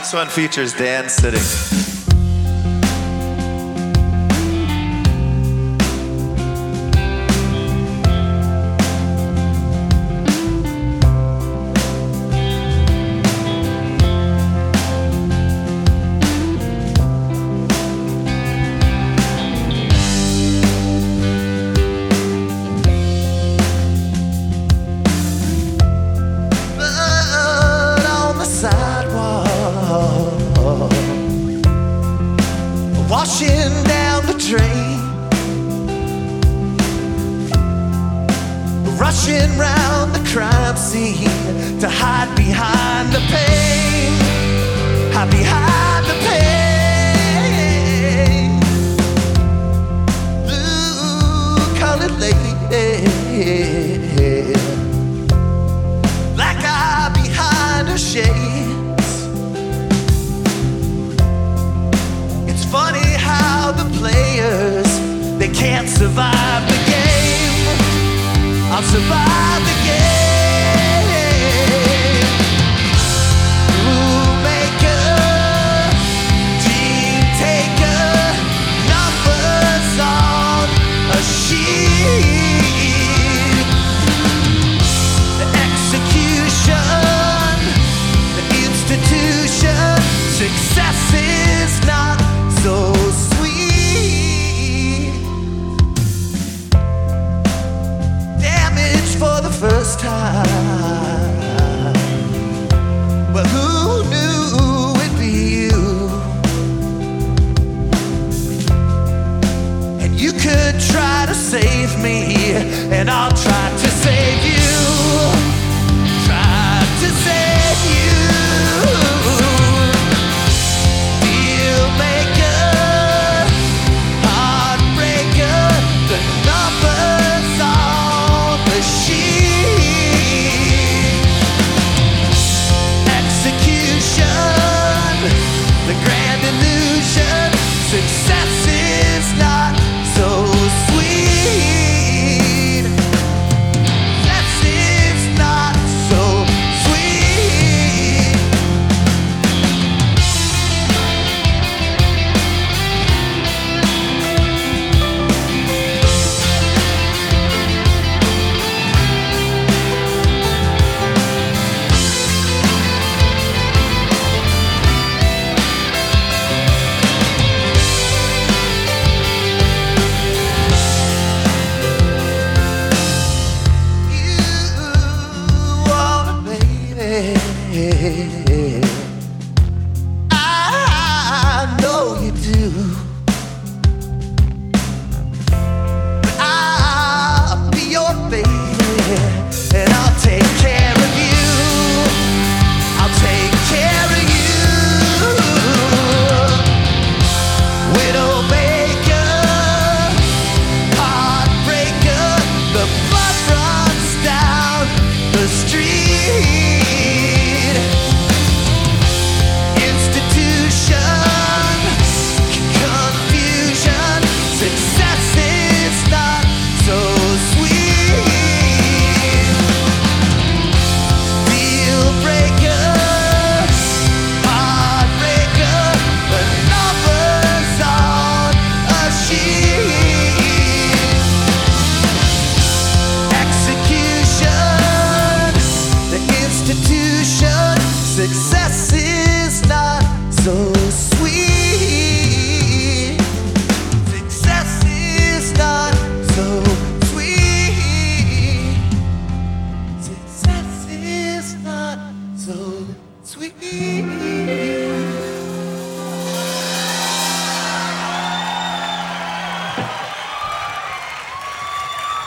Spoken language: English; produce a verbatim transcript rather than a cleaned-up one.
This one features Dan sitting. Washing down the drain, rushing round the crime scene to hide behind the pain, hide behind the pain. Blue-colored lady, black eye behind her shade. Funny how the players, they can't survive the game. I'll survive the game. Rule maker, dream taker, numbers on a sheet. The execution, the institution, success is not so sweet. Damage for the first time. Well, who knew it'd be you? And you could try to save me, and I'll try to save you. Try to save you. Success is not so sweet. Success is not so sweet. I know you do. I'll be your baby, and I'll take care of you. I'll take care of you. Widowmaker, heartbreaker, the blood runs down the street. Success is not so